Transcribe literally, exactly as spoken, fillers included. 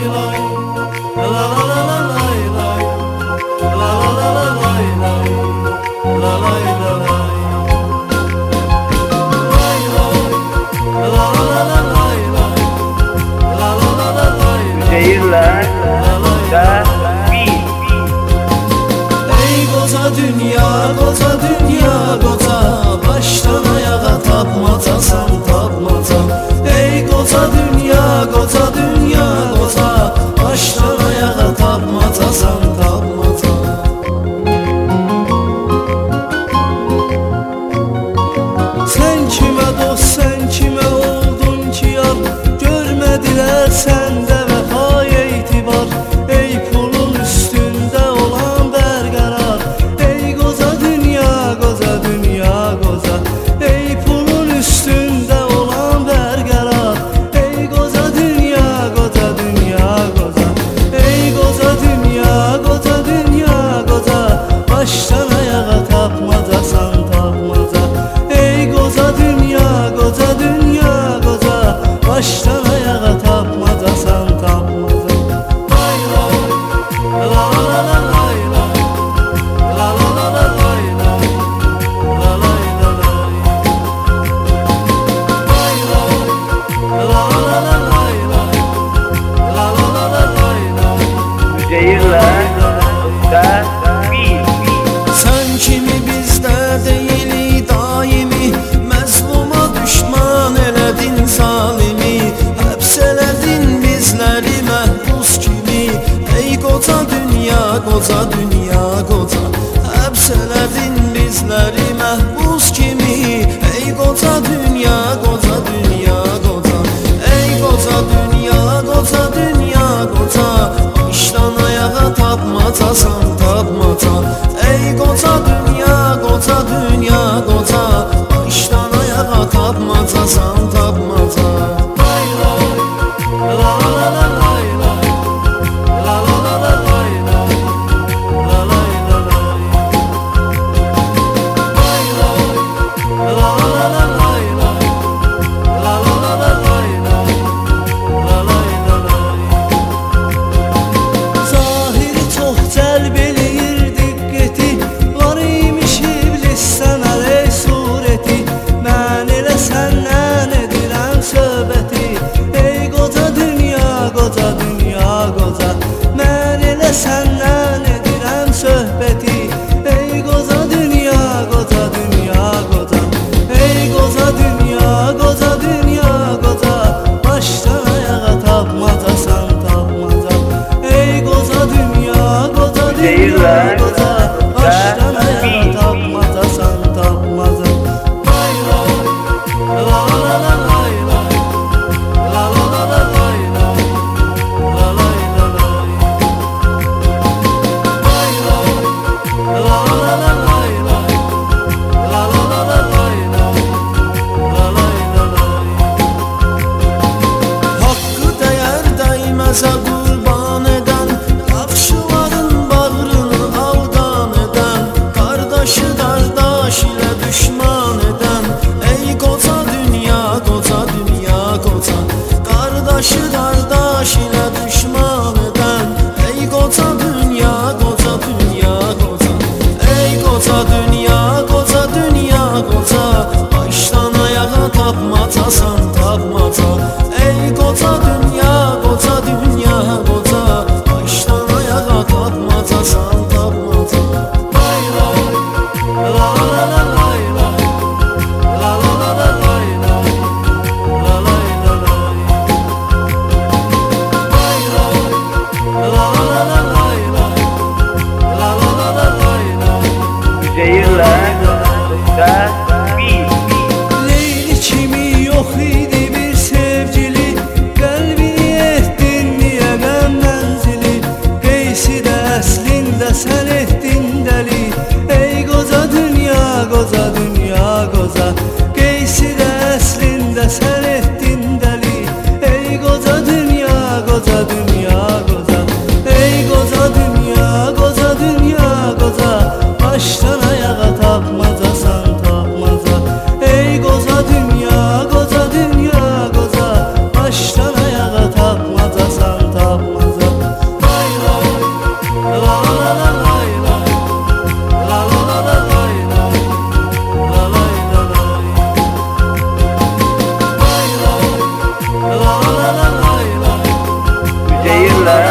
Şehirler da bir. Ey koca dünya, koca dünya, koca baştan ayağa tapmacasan tapmaca. Ey koca dünya, koca dünya, koca baştan ayağa tapmacasan tapmaca. Sen kime dost, sen kime oldun ki yar, görmediler sende vefa etibar. Ey pulun üstünde olan berqərar, ey qoca dünya, qoca dünya, qoca. Ey pulun üstünde olan berqərar, ey qoca dünya, qoca dünya, qoca. Ey qoca dünya, qoca dünya, qoca baştan ayağa tapmacasan tapmaca. Ey qoca dünya, qoca dünya, qoca baştan ayağa tapmacasan tapmaca. Lay lay, la la la la lay lay, la la la la lay lay, la lay la lay. Lay lay, la la la la lay lay, la la la la lay lay. Şehirler da bir. Sen kimi bizdə deyili daimi, məzluma düşman elədin zalimi, həbs elədin bizləri məhbus kimi. Ey qoca dünya, qoca dünya, qoca həbs elədin bizləri məhbus kimi. Ey qoca dünya, qoca dünya, qoca. Ey qoca dünya, qoca dünya, qoca başdan ayağa tapmacasan tapmaca. Ey qoca dünya, qoca dünya, qoca başdan ayağa tapmacasan tapmaca. Lay lay, la la la la lay lay, la la la la lay lay, la lay la lay. Lay lay, la la la la lay lay, la la la la lay lay, la lay la lay. Zahiri çox cəlb eləyir diqqəti, var imiş iblis sənə ey surəti. Mən elə səndən edirəm söhbəti, ey qoca dünya, qoca dünya, qoca. Mən elə səndən edirəm söhbəti, ey qoca dünya, qoca dünya, qoca. Ey qoca dünya, qoca dünya, qoca başdan ayağa tapmacasan tapmaca. Ey qoca dünya, qoca dünya, qoca başdan ayağa tapmacasan tapmaca. Lay lay, la la la la lay lay, la la la la lay lay, la lay la lay. Lay lay, la la la la lay lay, la la la la lay lay, la lay la lay. Hakkı dəyər dəyməzə qurban edən, yaxşıların bağrını aldan edən, qardaşı qardaş ilə düşman edən. Ey qoca dünya, qoca dünya, qoca qardaşı qardaş ilə düşman edən. Ey qoca dünya, qoca dünya, qoca. Ey qoca dünya, qoca dünya, qoca başdan ayağa tapmacasan tapmaca. Ey qoca dünya, qoca dünya, qoca başdan ayağa tapmacasan tapmaca. Lay lay, la la la la lay lay, la la la la lay lay, la lay la lay. Lay lay, la la la la lay lay, la la la la lay lay. Şehirler da bir. Leyli kimi yox idi bir sevgili, qəlbini etdin niyə qəm mənzili. Qeysi də əslində sən etdin dəli, ey qoca dünya, qoca dünya, qoca. Qeysi də əslində sən etdin dəli, ey qoca dünya, qoca dünya, qoca. Ey qoca dünya, qoca dünya, qoca başdan ayağa tapmacasan tapmaca. Ey qoca dünya, qoca dünya, qoca başdan ayağa tapmacasan tapmaca. la la lay lay. Üzeyirlər